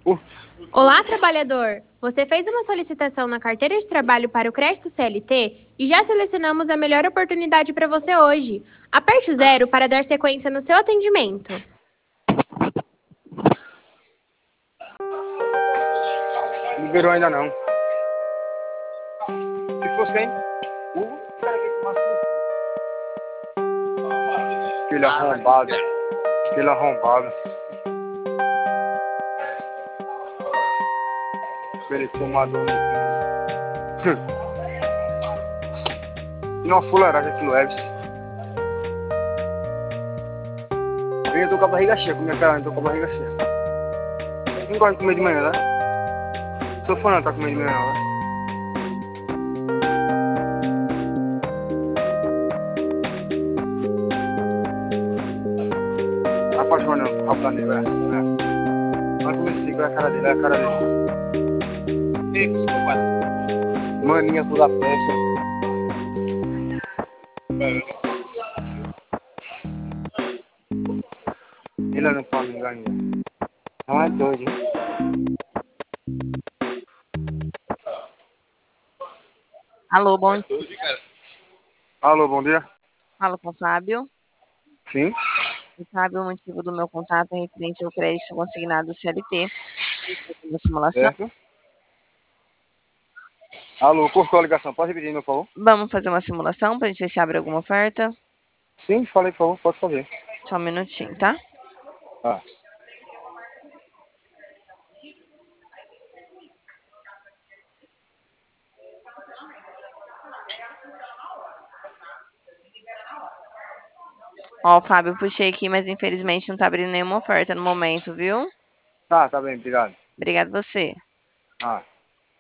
Uh, Olá, trabalhador! Você fez uma solicitação na carteira de trabalho para o crédito CLT e já selecionamos a melhor oportunidade para você hoje. Aperte o 0 para dar sequência no seu atendimento. liberou ainda não. Se fosse quem? Aquele arrombado. Aquele arrombado. Aquele tomador no cu. E não fuleiragem aquilo, Eves. Eu tô com a barriga cheia, com minha cara, eu tô com a barriga cheia. Não gosta de comer de manhã, né? Sou fã, não tá comendo de manhã, né? Apaixonando, o rabo dele, velho. Olha como ele fica, olha a cara dele, olha a cara dele. Ei, desculpa. Maninha toda peça. Ele não pode me enganar. Não é doido, hein? Alô, bom dia. Alô, bom dia. Falo com o Fábio. Sim? O Fábio, o motivo do meu contato é referente ao crédito consignado CLT. Da simulação. Certo? Alô, cortou a ligação. Pode repetir, meu favor? Vamos fazer uma simulação para a gente ver se abre alguma oferta. Sim, falei, por favor, pode fazer. Só um minutinho, tá? Ah. Ó, Fábio, puxei aqui, mas infelizmente não tá abrindo nenhuma oferta no momento, viu? Tá bem, obrigado. Obrigado você. Ah.